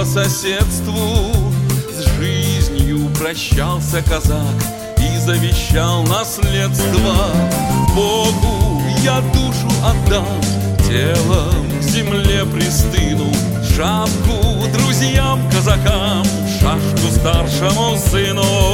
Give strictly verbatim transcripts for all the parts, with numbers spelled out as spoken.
по соседству с жизнью прощался казак и завещал наследство. Богу я душу отдам, телом к земле пристыну, шапку друзьям казакам, шашку старшему сыну.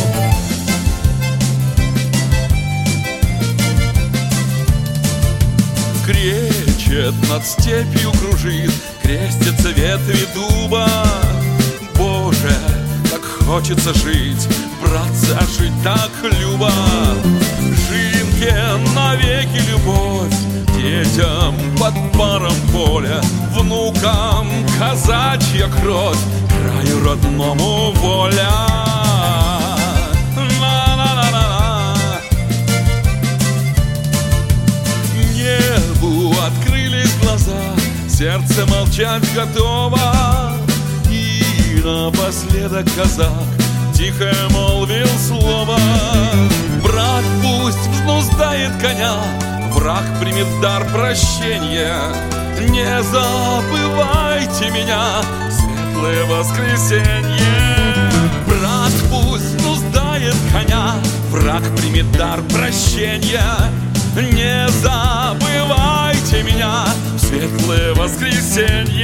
Кречет над степью кружит, крестятся ветви дуба. Боже, как хочется жить, братцы, а жить так любо. Жинке навеки любовь, детям под паром поля, внукам казачья кровь, краю родному воля. Небу открылись глаза, сердце молчать готово, и напоследок казак тихо молвил слово. Брат пусть взнуздает коня, враг примет дар прощения. Не забывайте меня, светлое воскресенье. Брат пусть взнуздает коня, враг примет дар прощения. Не забывайте меня, светлое воскресенье.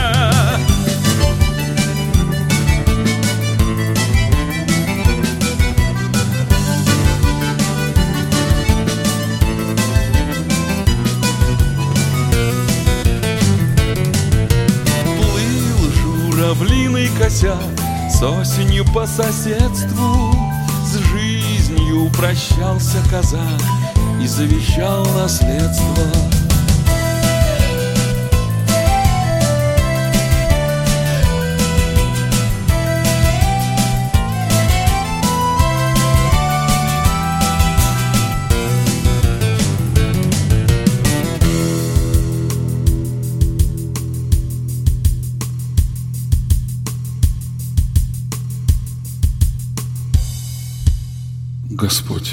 Журавлиный косяк с осенью по соседству, с жизнью прощался казак и завещал наследство. Господь,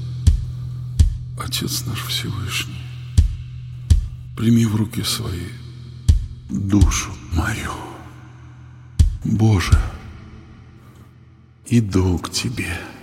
Отец наш Всевышний, прими в руки свои душу мою. Боже, иду к Тебе.